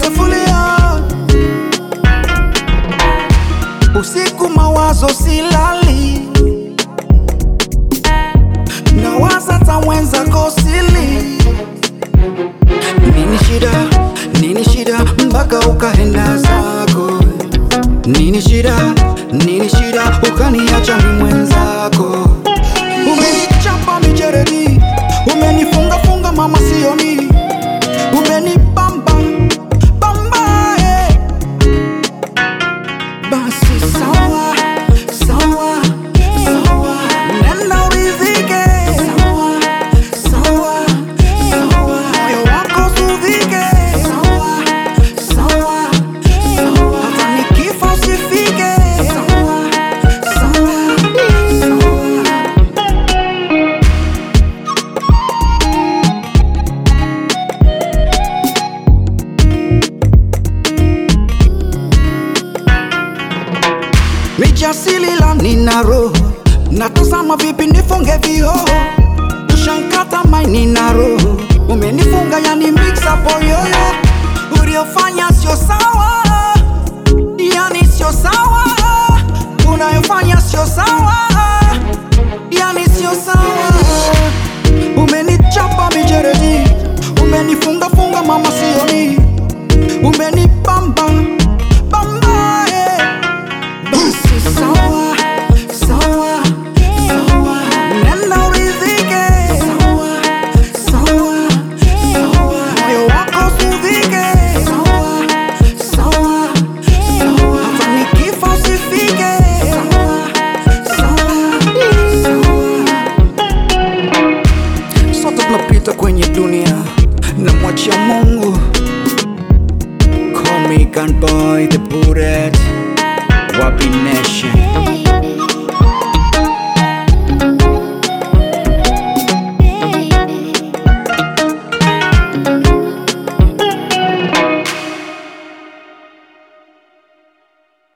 nimefulia. Usiku mawazo silali, nawaza ta mwenzako sili. Nini shida mpaka ukaenda zako? Nini shida ukaniacha mimi mwenzako? Umenichapa mijeredi, umenifunga mama sioni, umenibamba bamba basi sawa sawa sawa, nenda uridhike. Sawa sawa sawa, moyo wako usudhike. Sawa sawa sawa, hata nikifa usifike. Sawa sawa sawa. Mijasili la nina roho, natazama vipi nifunge vioo. Ushankata mai nina roho, umenifunga yani mix up oyoyo. Uliofanya sio sawa, yani sio sawa. Unayofanya sio sawa, yani sio sawa. Umenichapa mijeredi, umenifunga mama sioni, umenibamba bamba basi sawa sawa sawa, nenda uridhike. Sawa sawa sawa, moyo wako usudhike. Sawa sawa sawa, hata nikifa usifike. Sawa sawa sawa. Sote tunapita kwenye dunia, namwachia Mungu. Call me Gunboy the Bullet, Wapi Nation.